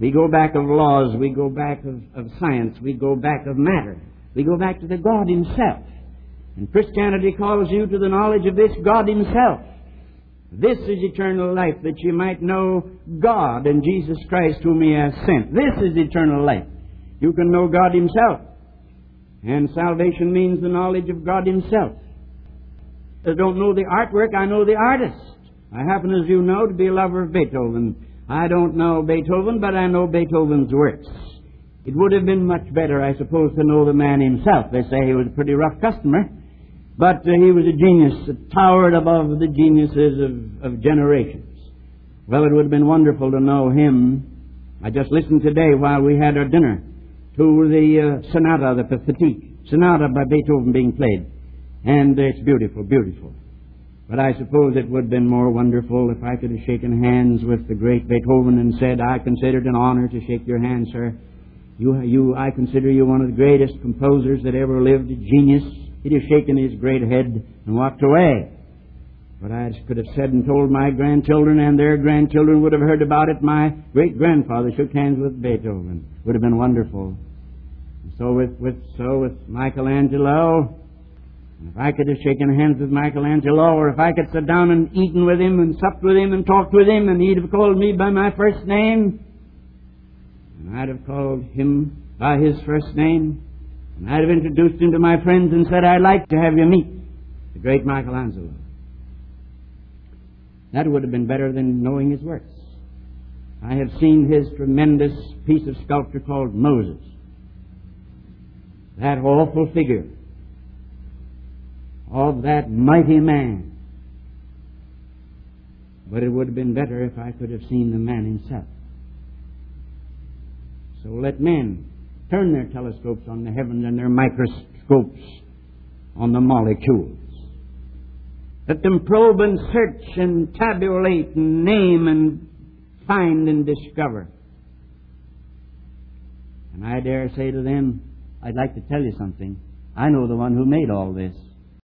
We go back of laws. We go back of science. We go back of matter. We go back to the God Himself. And Christianity calls you to the knowledge of this God Himself. This is eternal life, that you might know God and Jesus Christ whom He has sent. This is eternal life. You can know God Himself. And salvation means the knowledge of God Himself. I don't know the artwork, I know the artist. I happen, as you know, to be a lover of Beethoven. I don't know Beethoven, but I know Beethoven's works. It would have been much better, I suppose, to know the man himself. They say he was a pretty rough customer, but he was a genius that towered above the geniuses of generations. Well, it would have been wonderful to know him. I just listened today while we had our dinner to the sonata, the Pathetique, sonata by Beethoven being played. And it's beautiful, beautiful. But I suppose it would have been more wonderful if I could have shaken hands with the great Beethoven and said, I consider it an honor to shake your hand, sir. I consider you one of the greatest composers that ever lived, a genius. He'd have shaken his great head and walked away. But I could have said and told my grandchildren, and their grandchildren would have heard about it. My great-grandfather shook hands with Beethoven. Would have been wonderful. And so with Michelangelo, if I could have shaken hands with Michelangelo, or if I could sit down and eaten with him and supped with him and talked with him, and he'd have called me by my first name, and I'd have called him by his first name, and I'd have introduced him to my friends and said, I'd like to have you meet the great Michelangelo. That would have been better than knowing his works. I have seen his tremendous piece of sculpture called Moses. That awful figure of that mighty man. But it would have been better if I could have seen the man himself. So let men turn their telescopes on the heavens and their microscopes on the molecules. Let them probe and search and tabulate and name and find and discover. And I dare say to them, I'd like to tell you something. I know the one who made all this.